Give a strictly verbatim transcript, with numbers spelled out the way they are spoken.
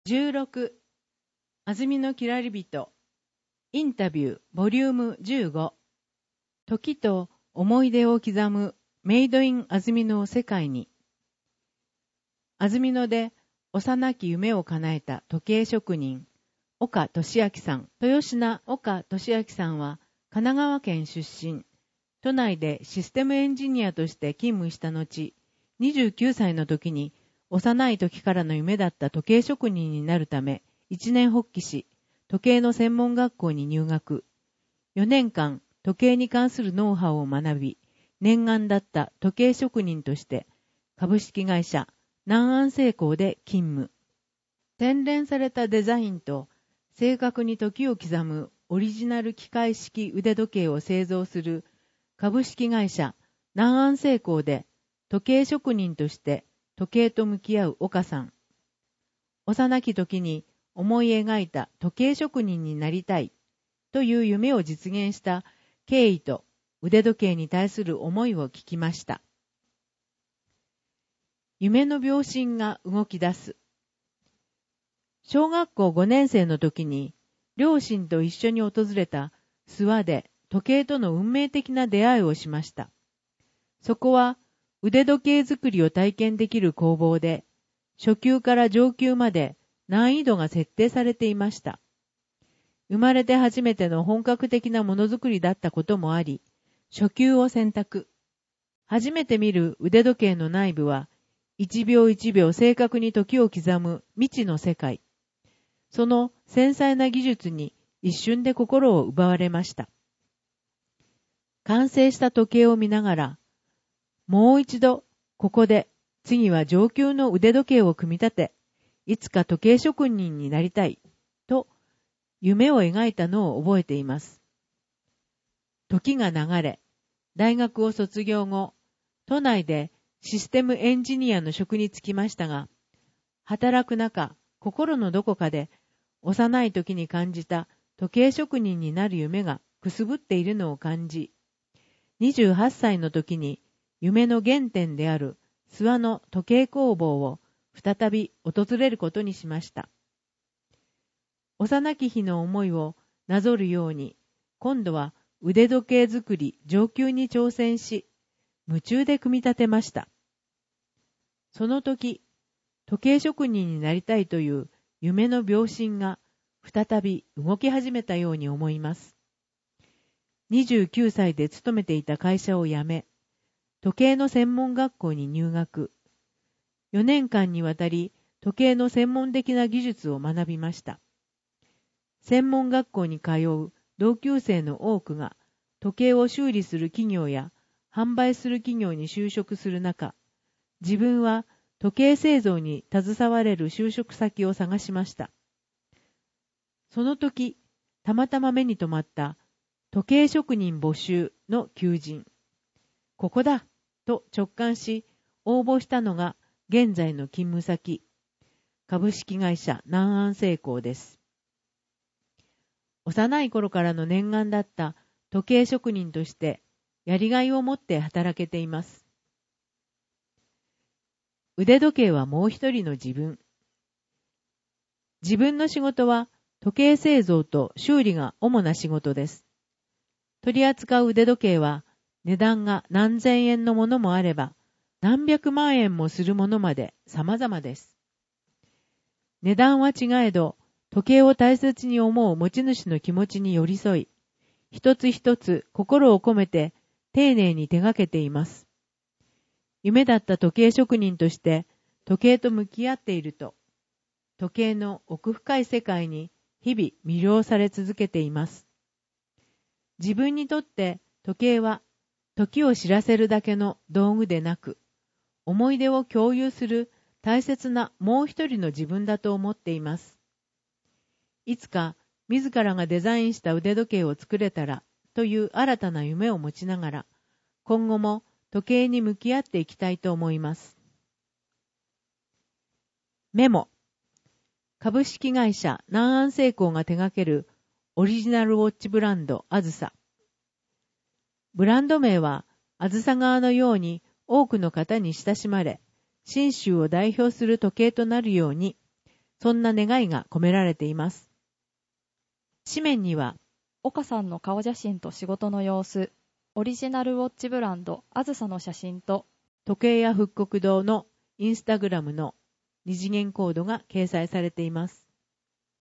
じゅうろく安曇のきらりびとインタビューボリュームじゅうご時と思い出を刻むメイドイン安曇の世界に。安曇野で幼き夢を叶えた時計職人岡俊明さん。豊品岡俊明さんは神奈川県出身。都内でシステムエンジニアとして勤務した後、にじゅうきゅうさいの時に幼い時からの夢だった時計職人になるため一年発起し、時計の専門学校に入学。よねんかん時計に関するノウハウを学び、念願だった時計職人として株式会社南安精工で勤務。洗練されたデザインと正確に時を刻むオリジナル機械式腕時計を製造する株式会社南安精工で時計職人として時計と向き合う岡さん。幼き時に思い描いた時計職人になりたいという夢を実現した経緯と腕時計に対する思いを聞きました。夢の秒針が動き出す。小学校ごねんせいの時に両親と一緒に訪れた諏訪で時計との運命的な出会いをしました。そこは腕時計作りを体験できる工房で、初級から上級まで難易度が設定されていました。生まれて初めての本格的なものづくりだったこともあり、初級を選択。初めて見る腕時計の内部は、一秒一秒正確に時を刻む未知の世界。その繊細な技術に一瞬で心を奪われました。完成した時計を見ながら、もう一度ここで次は上級の腕時計を組み立て、いつか時計職人になりたいと夢を描いたのを覚えています。時が流れ、大学を卒業後、都内でシステムエンジニアの職に就きましたが、働く中、心のどこかで幼い時に感じた時計職人になる夢がくすぶっているのを感じ、にじゅうはっさいの時に夢の原点である諏訪の時計工房を再び訪れることにしました。幼き日の思いをなぞるように、今度は腕時計作り上級に挑戦し、夢中で組み立てました。その時、時計職人になりたいという夢の秒針が再び動き始めたように思います。にじゅうきゅうさいで勤めていた会社を辞め、時計の専門学校に入学。よねんかんにわたり時計の専門的な技術を学びました。専門学校に通う同級生の多くが時計を修理する企業や販売する企業に就職する中、自分は時計製造に携われる就職先を探しました。その時、たまたま目に留まった時計職人募集の求人。ここだと直感し、応募したのが現在の勤務先、株式会社南安精工です。幼い頃からの念願だった時計職人としてやりがいを持って働けています。腕時計はもう一人の自分。自分の仕事は時計製造と修理が主な仕事です。取り扱う腕時計は値段が何千円のものもあれば、何百万円もするものまで様々です。値段は違えど、時計を大切に思う持ち主の気持ちに寄り添い、一つ一つ心を込めて丁寧に手掛けています。夢だった時計職人として時計と向き合っていると、時計の奥深い世界に日々魅了され続けています。自分にとって時計は時を知らせるだけの道具でなく、思い出を共有する大切なもう一人の自分だと思っています。いつか自らがデザインした腕時計を作れたらという新たな夢を持ちながら、今後も時計に向き合っていきたいと思います。メモ。株式会社南安精工が手掛けるオリジナルウォッチブランドあずさ。ブランド名はあずさ川のように多くの方に親しまれ、信州を代表する時計となるように、 そんな願いが込められています。紙面には、 岡さんの顔写真と仕事の様子、オリジナルウォッチブランドあずさの写真と、 時計屋復刻堂のインスタグラムの二次元コードが掲載されています。